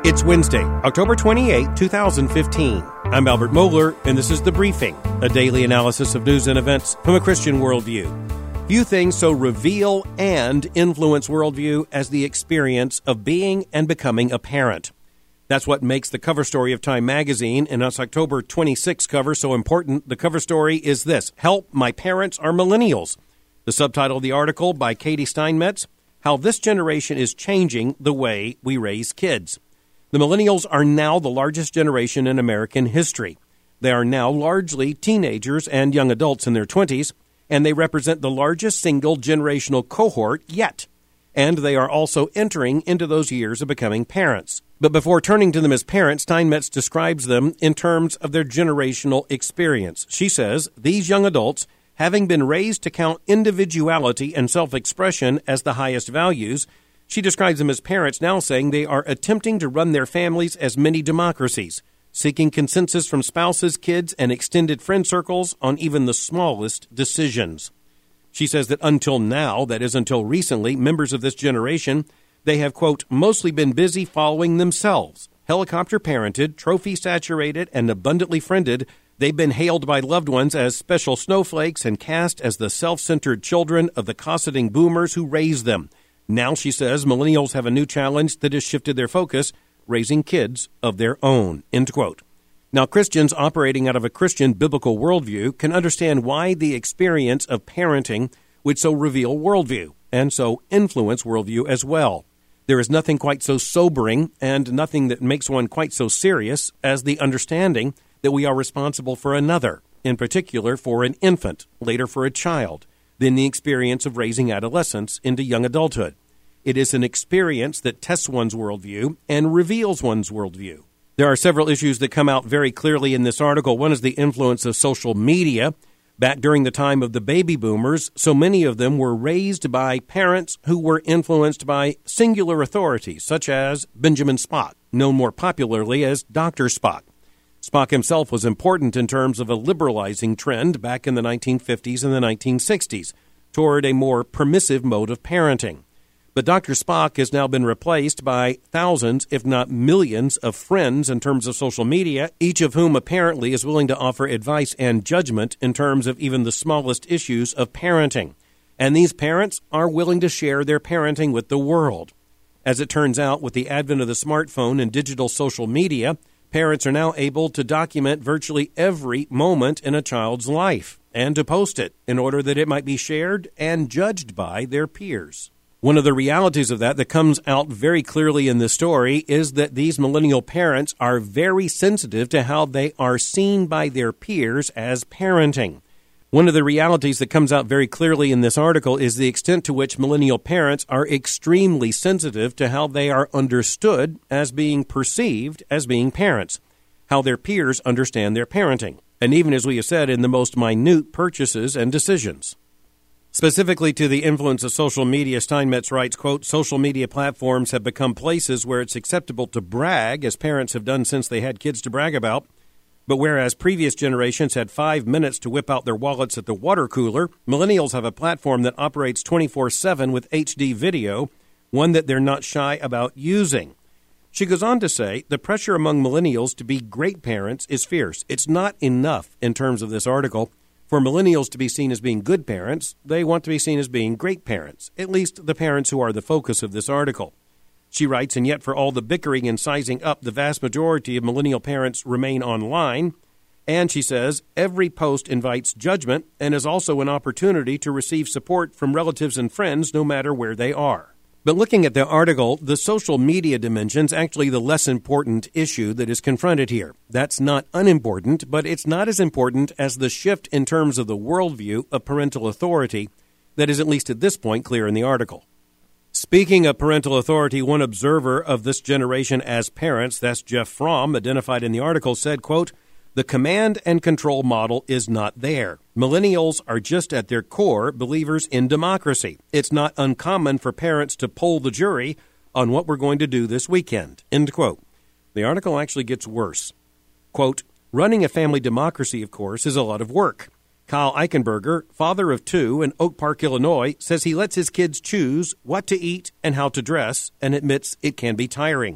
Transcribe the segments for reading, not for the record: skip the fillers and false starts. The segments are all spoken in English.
It's Wednesday, October 28, 2015. I'm Albert Mohler, and this is The Briefing, a daily analysis of news and events from a Christian worldview. Few things so reveal and influence worldview as the experience of being and becoming a parent. That's what makes the cover story of Time magazine and its October 26 cover so important. The cover story is this: Help, My Parents Are Millennials. The subtitle of the article by Katie Steinmetz, How This Generation is Changing the Way We Raise Kids. The millennials are now the largest generation in American history. They are now largely teenagers and young adults in their 20s, and they represent the largest single generational cohort yet. And they are also entering into those years of becoming parents. But before turning to them as parents, Steinmetz describes them in terms of their generational experience. She says, these young adults, having been raised to count individuality and self-expression as the highest values, she describes them as parents now saying they are attempting to run their families as mini democracies, seeking consensus from spouses, kids, and extended friend circles on even the smallest decisions. She says that until now, that is until recently, members of this generation, they have, quote, mostly been busy following themselves. Helicopter parented, trophy saturated, and abundantly friended, they've been hailed by loved ones as special snowflakes and cast as the self-centered children of the cosseting boomers who raised them. Now, she says, millennials have a new challenge that has shifted their focus, raising kids of their own, end quote. Now, Christians operating out of a Christian biblical worldview can understand why the experience of parenting would so reveal worldview and so influence worldview as well. There is nothing quite so sobering and nothing that makes one quite so serious as the understanding that we are responsible for another, in particular for an infant, later for a child, then the experience of raising adolescents into young adulthood. It is an experience that tests one's worldview and reveals one's worldview. There are several issues that come out very clearly in this article. One is the influence of social media. Back during the time of the baby boomers, so many of them were raised by parents who were influenced by singular authorities, such as Benjamin Spock, known more popularly as Dr. Spock. Spock himself was important in terms of a liberalizing trend back in the 1950s and the 1960s toward a more permissive mode of parenting. But Dr. Spock has now been replaced by thousands, if not millions, of friends in terms of social media, each of whom apparently is willing to offer advice and judgment in terms of even the smallest issues of parenting. And these parents are willing to share their parenting with the world. As it turns out, with the advent of the smartphone and digital social media, parents are now able to document virtually every moment in a child's life and to post it in order that it might be shared and judged by their peers. One of the realities of that comes out very clearly in the story is that these millennial parents are very sensitive to how they are seen by their peers as parenting. One of the realities that comes out very clearly in this article is the extent to which millennial parents are extremely sensitive to how they are understood as being perceived as being parents, how their peers understand their parenting, and even, as we have said, in the most minute purchases and decisions. Specifically to the influence of social media, Steinmetz writes, quote, social media platforms have become places where it's acceptable to brag, as parents have done since they had kids to brag about. But whereas previous generations had 5 minutes to whip out their wallets at the water cooler, millennials have a platform that operates 24/7 with HD video, one that they're not shy about using. She goes on to say, the pressure among millennials to be great parents is fierce. It's not enough, in terms of this article, for millennials to be seen as being good parents. They want to be seen as being great parents, at least the parents who are the focus of this article. She writes, and yet for all the bickering and sizing up, the vast majority of millennial parents remain online. And she says, every post invites judgment and is also an opportunity to receive support from relatives and friends no matter where they are. But looking at the article, the social media dimension's actually the less important issue that is confronted here. That's not unimportant, but it's not as important as the shift in terms of the worldview of parental authority that is at least at this point clear in the article. Speaking of parental authority, one observer of this generation as parents, that's Jeff Fromm, identified in the article, said, quote, the command and control model is not there. Millennials are just at their core believers in democracy. It's not uncommon for parents to poll the jury on what we're going to do this weekend, end quote. The article actually gets worse. Quote, running a family democracy, of course, is a lot of work. Kyle Eichenberger, father of 2 in Oak Park, Illinois, says he lets his kids choose what to eat and how to dress and admits it can be tiring.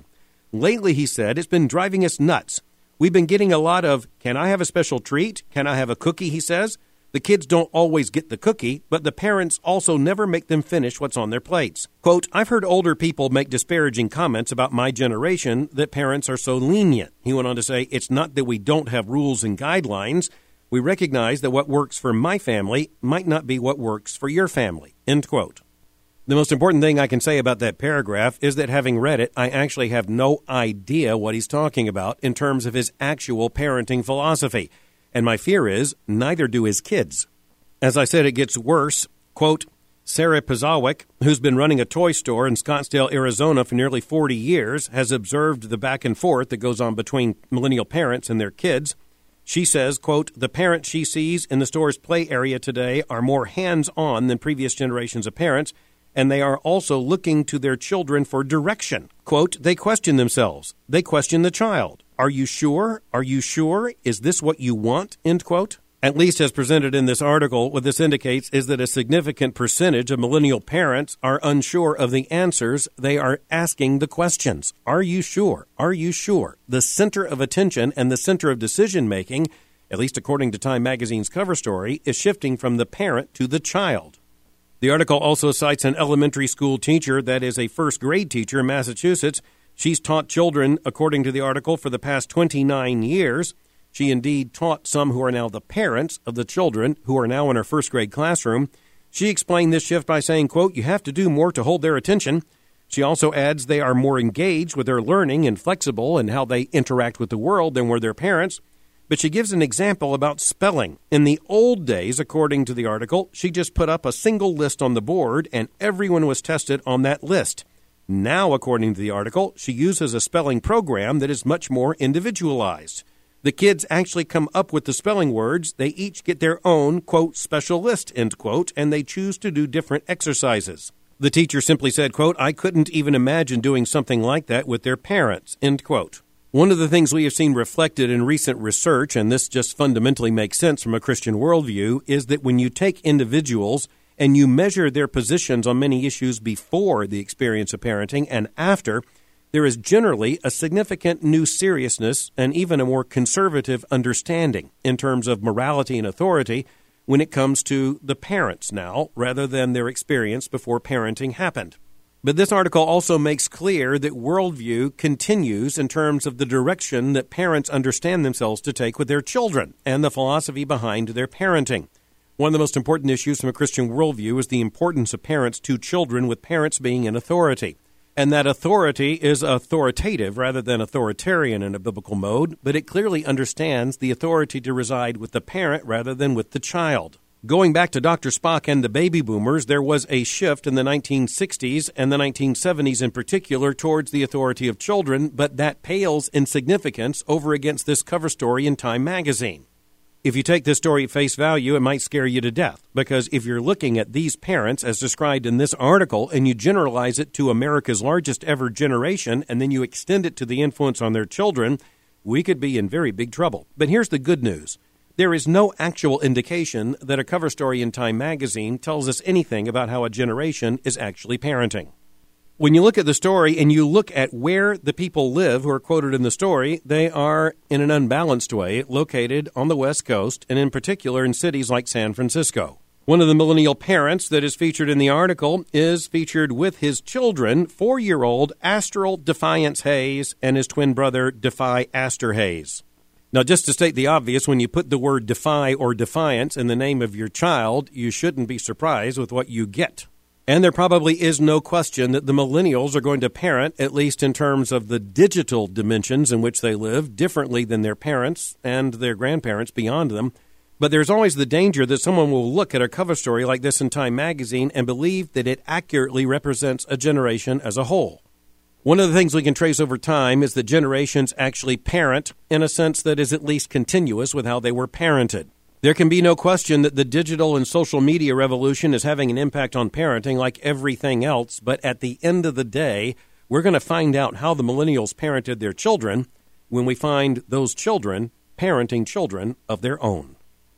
Lately, he said, it's been driving us nuts. We've been getting a lot of, can I have a special treat? Can I have a cookie, he says. The kids don't always get the cookie, but the parents also never make them finish what's on their plates. Quote, I've heard older people make disparaging comments about my generation that parents are so lenient. He went on to say, it's not that we don't have rules and guidelines. We recognize that what works for my family might not be what works for your family. End quote. The most important thing I can say about that paragraph is that having read it, I actually have no idea what he's talking about in terms of his actual parenting philosophy. And my fear is, neither do his kids. As I said, it gets worse. Quote, Sarah Pazawick, who's been running a toy store in Scottsdale, Arizona for nearly 40 years, has observed the back and forth that goes on between millennial parents and their kids. She says, quote, the parents she sees in the store's play area today are more hands-on than previous generations of parents, and they are also looking to their children for direction. Quote, they question themselves. They question the child. Are you sure? Are you sure? Is this what you want? End quote. At least as presented in this article, what this indicates is that a significant percentage of millennial parents are unsure of the answers. They are asking the questions. Are you sure? Are you sure? The center of attention and the center of decision-making, at least according to Time Magazine's cover story, is shifting from the parent to the child. The article also cites an elementary school teacher that is a first-grade teacher in Massachusetts. She's taught children, according to the article, for the past 29 years. She indeed taught some who are now the parents of the children who are now in her first-grade classroom. She explained this shift by saying, quote, you have to do more to hold their attention. She also adds they are more engaged with their learning and flexible in how they interact with the world than were their parents. But she gives an example about spelling. In the old days, according to the article, she just put up a single list on the board and everyone was tested on that list. Now, according to the article, she uses a spelling program that is much more individualized. The kids actually come up with the spelling words. They each get their own, quote, special list, end quote, and they choose to do different exercises. The teacher simply said, quote, I couldn't even imagine doing something like that with their parents, end quote. One of the things we have seen reflected in recent research, and this just fundamentally makes sense from a Christian worldview, is that when you take individuals and you measure their positions on many issues before the experience of parenting and after, there is generally a significant new seriousness and even a more conservative understanding in terms of morality and authority when it comes to the parents now, rather than their experience before parenting happened. But this article also makes clear that worldview continues in terms of the direction that parents understand themselves to take with their children and the philosophy behind their parenting. One of the most important issues from a Christian worldview is the importance of parents to children, with parents being in authority. And that authority is authoritative rather than authoritarian in a biblical mode, but it clearly understands the authority to reside with the parent rather than with the child. Going back to Dr. Spock and the baby boomers, there was a shift in the 1960s and the 1970s in particular towards the authority of children, but that pales in significance over against this cover story in Time Magazine. If you take this story at face value, it might scare you to death, because if you're looking at these parents as described in this article and you generalize it to America's largest ever generation and then you extend it to the influence on their children, we could be in very big trouble. But here's the good news. There is no actual indication that a cover story in Time Magazine tells us anything about how a generation is actually parenting. When you look at the story and you look at where the people live who are quoted in the story, they are, in an unbalanced way, located on the West Coast, and in particular in cities like San Francisco. One of the millennial parents that is featured in the article is featured with his children, 4-year-old Astral Defiance Hayes and his twin brother, Defy Astor Hayes. Now, just to state the obvious, when you put the word defy or defiance in the name of your child, you shouldn't be surprised with what you get. And there probably is no question that the millennials are going to parent, at least in terms of the digital dimensions in which they live, differently than their parents and their grandparents beyond them. But there's always the danger that someone will look at a cover story like this in Time Magazine and believe that it accurately represents a generation as a whole. One of the things we can trace over time is that generations actually parent in a sense that is at least continuous with how they were parented. There can be no question that the digital and social media revolution is having an impact on parenting like everything else, but at the end of the day, we're going to find out how the millennials parented their children when we find those children parenting children of their own.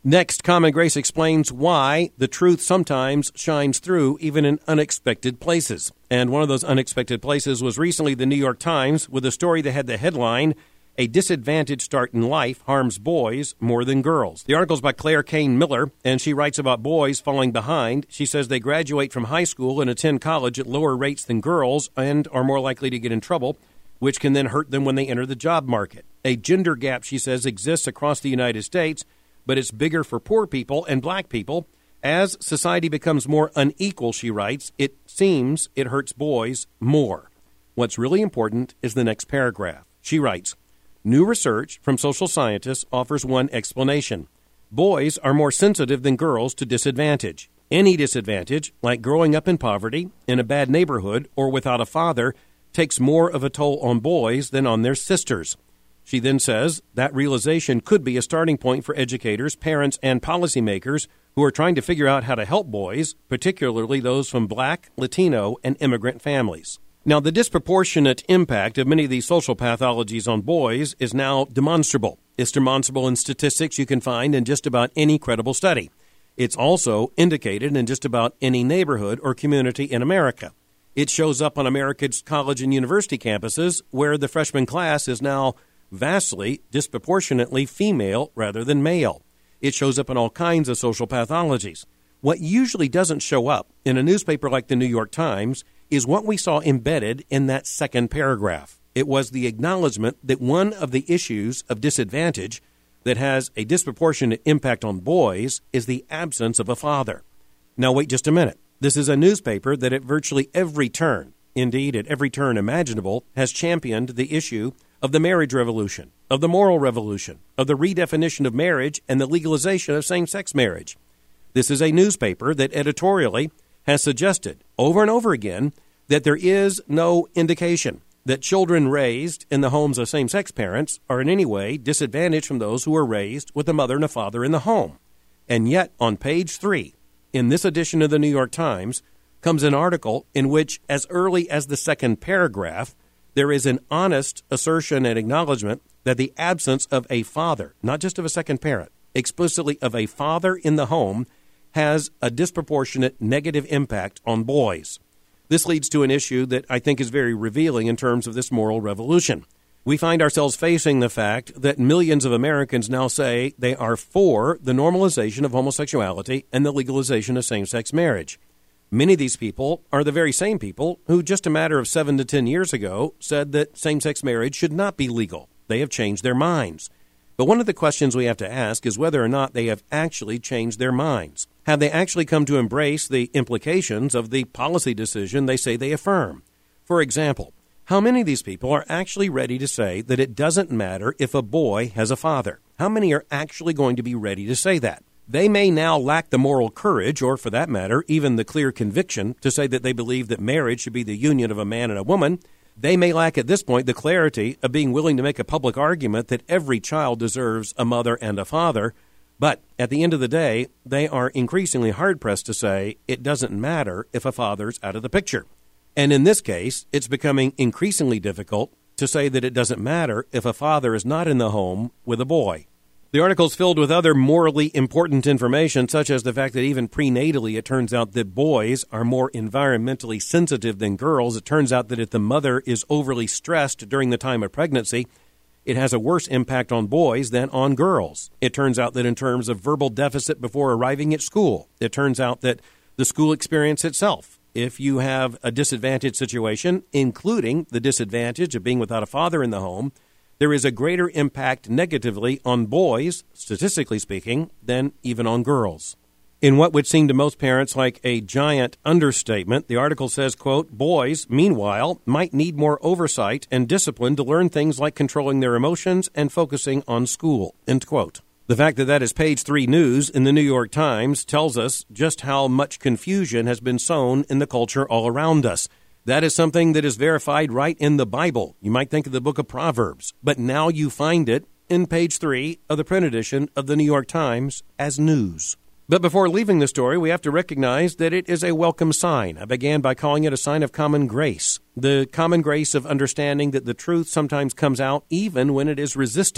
Next, Common Grace explains why the truth sometimes shines through even in unexpected places. And one of those unexpected places was recently the New York Times with a story that had the headline, "A Disadvantaged Start in Life Harms Boys More Than Girls." The article's by Claire Kane Miller, and she writes about boys falling behind. She says they graduate from high school and attend college at lower rates than girls and are more likely to get in trouble, which can then hurt them when they enter the job market. A gender gap, she says, exists across the United States, but it's bigger for poor people and black people. As society becomes more unequal, she writes, it seems it hurts boys more. What's really important is the next paragraph. She writes, new research from social scientists offers one explanation. Boys are more sensitive than girls to disadvantage. Any disadvantage, like growing up in poverty, in a bad neighborhood, or without a father, takes more of a toll on boys than on their sisters. She then says that realization could be a starting point for educators, parents, and policymakers who are trying to figure out how to help boys, particularly those from Black, Latino, and immigrant families. Now, the disproportionate impact of many of these social pathologies on boys is now demonstrable. It's demonstrable in statistics you can find in just about any credible study. It's also indicated in just about any neighborhood or community in America. It shows up on America's college and university campuses where the freshman class is now vastly, disproportionately female rather than male. It shows up in all kinds of social pathologies. What usually doesn't show up in a newspaper like the New York Times is what we saw embedded in that second paragraph. It was the acknowledgement that one of the issues of disadvantage that has a disproportionate impact on boys is the absence of a father. Now, wait just a minute. This is a newspaper that at virtually every turn, indeed at every turn imaginable, has championed the issue of the marriage revolution, of the moral revolution, of the redefinition of marriage and the legalization of same-sex marriage. This is a newspaper that editorially has suggested over and over again that there is no indication that children raised in the homes of same-sex parents are in any way disadvantaged from those who are raised with a mother and a father in the home. And yet, on page 3, in this edition of the New York Times, comes an article in which, as early as the second paragraph, there is an honest assertion and acknowledgement that the absence of a father, not just of a second parent, explicitly of a father in the home, has a disproportionate negative impact on boys. This leads to an issue that I think is very revealing in terms of this moral revolution. We find ourselves facing the fact that millions of Americans now say they are for the normalization of homosexuality and the legalization of same-sex marriage. Many of these people are the very same people who just a matter of 7 to 10 years ago said that same-sex marriage should not be legal. They have changed their minds. But one of the questions we have to ask is whether or not they have actually changed their minds. Have they actually come to embrace the implications of the policy decision they say they affirm? For example, how many of these people are actually ready to say that it doesn't matter if a boy has a father? How many are actually going to be ready to say that? They may now lack the moral courage, or for that matter, even the clear conviction to say that they believe that marriage should be the union of a man and a woman. They may lack at this point the clarity of being willing to make a public argument that every child deserves a mother and a father. But at the end of the day, they are increasingly hard-pressed to say it doesn't matter if a father's out of the picture. And in this case, it's becoming increasingly difficult to say that it doesn't matter if a father is not in the home with a boy. The article's filled with other morally important information, such as the fact that even prenatally it turns out that boys are more environmentally sensitive than girls. It turns out that if the mother is overly stressed during the time of pregnancy, it has a worse impact on boys than on girls. It turns out that in terms of verbal deficit before arriving at school, it turns out that the school experience itself, if you have a disadvantaged situation, including the disadvantage of being without a father in the home, there is a greater impact negatively on boys, statistically speaking, than even on girls. In what would seem to most parents like a giant understatement, the article says, quote, boys, meanwhile, might need more oversight and discipline to learn things like controlling their emotions and focusing on school, end quote. The fact that that is page 3 news in the New York Times tells us just how much confusion has been sown in the culture all around us. That is something that is verified right in the Bible. You might think of the book of Proverbs, but now you find it in page 3 of the print edition of the New York Times as news. But before leaving the story, we have to recognize that it is a welcome sign. I began by calling it a sign of common grace, the common grace of understanding that the truth sometimes comes out even when it is resisted.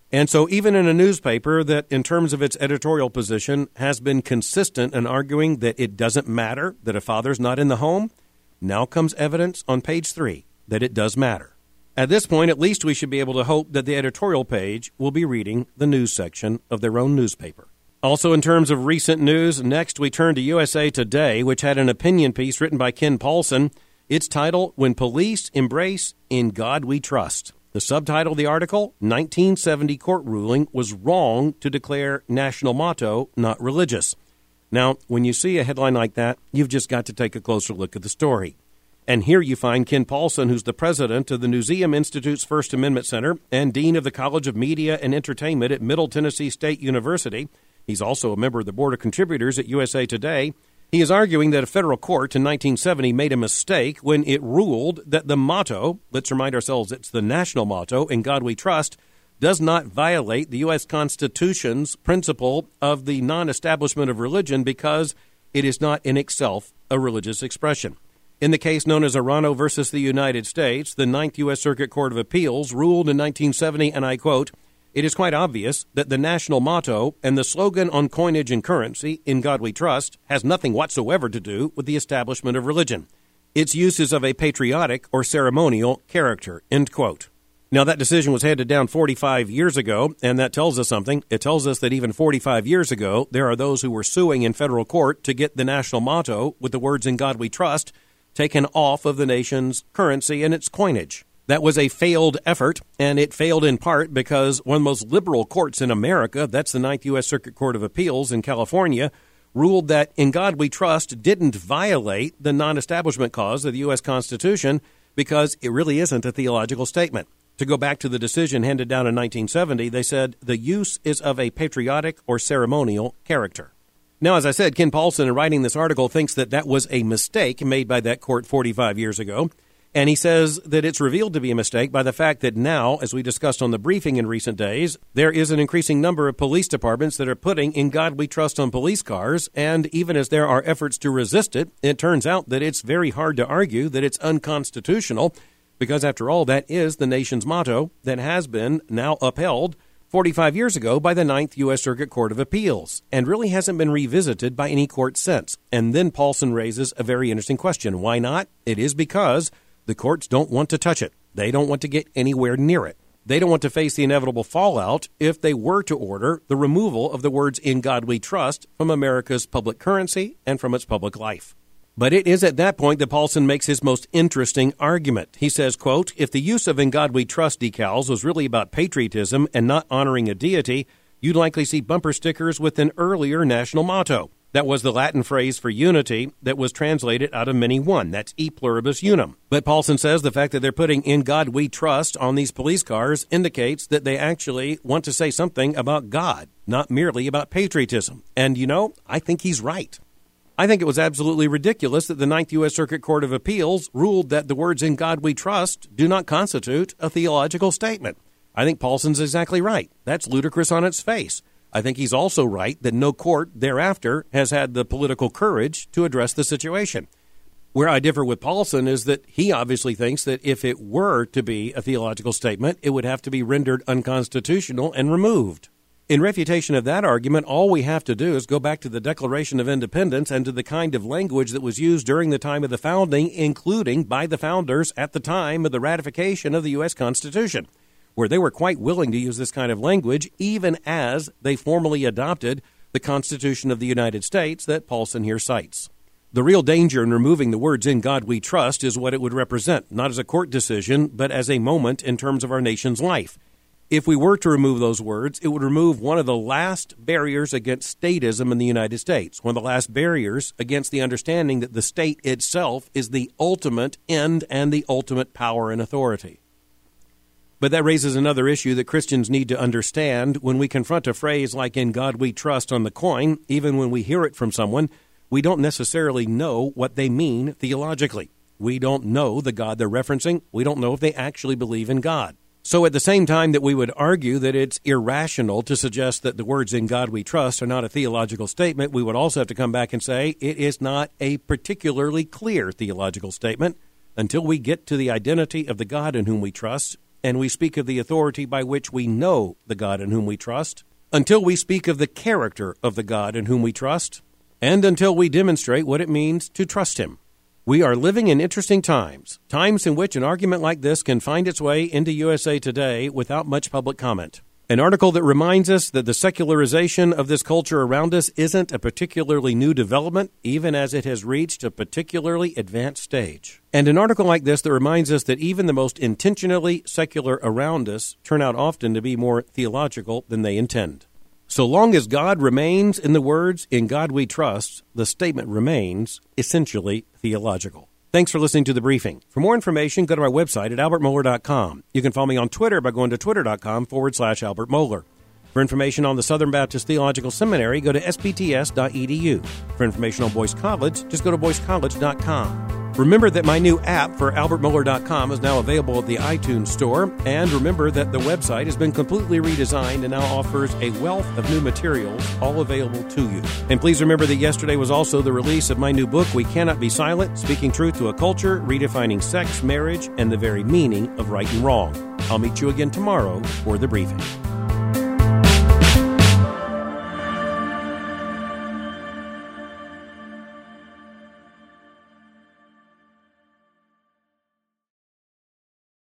And so even in a newspaper that, in terms of its editorial position, has been consistent in arguing that it doesn't matter that a father's not in the home, now comes evidence on page 3 that it does matter. At this point, at least we should be able to hope that the editorial page will be reading the news section of their own newspaper. Also, in terms of recent news, next we turn to USA Today, which had an opinion piece written by Ken Paulson. Its title, When Police Embrace In God We Trust. The subtitle of the article, 1970 court ruling was wrong to declare national motto not religious. Now, when you see a headline like that, you've just got to take a closer look at the story. And here you find Ken Paulson, who's the president of the Newseum Institute's First Amendment Center and dean of the College of Media and Entertainment at Middle Tennessee State University. He's also a member of the Board of Contributors at USA Today. He is arguing that a federal court in 1970 made a mistake when it ruled that the motto, let's remind ourselves it's the national motto, In God We Trust, does not violate the U.S. Constitution's principle of the non-establishment of religion because it is not in itself a religious expression. In the case known as Arano versus the United States, the Ninth U.S. Circuit Court of Appeals ruled in 1970, and I quote, "It is quite obvious that the national motto and the slogan on coinage and currency, In God We Trust, has nothing whatsoever to do with the establishment of religion. Its use is of a patriotic or ceremonial character," end quote. Now, that decision was handed down 45 years ago, and that tells us something. It tells us that even 45 years ago, there are those who were suing in federal court to get the national motto with the words In God We Trust taken off of the nation's currency and its coinage. That was a failed effort, and it failed in part because one of the most liberal courts in America, that's the Ninth U.S. Circuit Court of Appeals in California, ruled that In God We Trust didn't violate the non-establishment clause of the U.S. Constitution because it really isn't a theological statement. To go back to the decision handed down in 1970, they said the use is of a patriotic or ceremonial character. Now, as I said, Ken Paulson, in writing this article, thinks that that was a mistake made by that court 45 years ago. And he says that it's revealed to be a mistake by the fact that now, as we discussed on the briefing in recent days, there is an increasing number of police departments that are putting In God We Trust on police cars. And even as there are efforts to resist it, it turns out that it's very hard to argue that it's unconstitutional because, after all, that is the nation's motto that has been now upheld 45 years ago by the Ninth U.S. Circuit Court of Appeals and really hasn't been revisited by any court since. And then Paulson raises a very interesting question. Why not? It is because the courts don't want to touch it. They don't want to get anywhere near it. They don't want to face the inevitable fallout if they were to order the removal of the words In God We Trust from America's public currency and from its public life. But it is at that point that Paulson makes his most interesting argument. He says, quote, "If the use of In God We Trust decals was really about patriotism and not honoring a deity, you'd likely see bumper stickers with an earlier national motto. That was the Latin phrase for unity that was translated out of many one. That's e pluribus unum." But Paulson says the fact that they're putting In God We Trust on these police cars indicates that they actually want to say something about God, not merely about patriotism. And, I think he's right. I think it was absolutely ridiculous that the Ninth U.S. Circuit Court of Appeals ruled that the words In God We Trust do not constitute a theological statement. I think Paulson's exactly right. That's ludicrous on its face. I think he's also right that no court thereafter has had the political courage to address the situation. Where I differ with Paulson is that he obviously thinks that if it were to be a theological statement, it would have to be rendered unconstitutional and removed. In refutation of that argument, all we have to do is go back to the Declaration of Independence and to the kind of language that was used during the time of the founding, including by the founders at the time of the ratification of the U.S. Constitution, where they were quite willing to use this kind of language even as they formally adopted the Constitution of the United States that Paulson here cites. The real danger in removing the words In God We Trust is what it would represent, not as a court decision, but as a moment in terms of our nation's life. If we were to remove those words, it would remove one of the last barriers against statism in the United States, one of the last barriers against the understanding that the state itself is the ultimate end and the ultimate power and authority. But that raises another issue that Christians need to understand. When we confront a phrase like In God We Trust on the coin, even when we hear it from someone, we don't necessarily know what they mean theologically. We don't know the God they're referencing. We don't know if they actually believe in God. So at the same time that we would argue that it's irrational to suggest that the words In God We Trust are not a theological statement, we would also have to come back and say it is not a particularly clear theological statement until we get to the identity of the God in whom we trust and we speak of the authority by which we know the God in whom we trust, until we speak of the character of the God in whom we trust, and until we demonstrate what it means to trust Him. We are living in interesting times in which an argument like this can find its way into USA Today without much public comment. An article that reminds us that the secularization of this culture around us isn't a particularly new development, even as it has reached a particularly advanced stage. And an article like this that reminds us that even the most intentionally secular around us turn out often to be more theological than they intend. So long as God remains in the words, "In God we trust," the statement remains essentially theological. Thanks for listening to The Briefing. For more information, go to my website at albertmohler.com. You can follow me on Twitter by going to twitter.com/Albert Mohler. For information on the Southern Baptist Theological Seminary, go to spts.edu. For information on Boyce College, just go to boycecollege.com. Remember that my new app for albertmohler.com is now available at the iTunes Store. And remember that the website has been completely redesigned and now offers a wealth of new materials, all available to you. And please remember that yesterday was also the release of my new book, We Cannot Be Silent, Speaking Truth to a Culture, Redefining Sex, Marriage, and the Very Meaning of Right and Wrong. I'll meet you again tomorrow for The Briefing.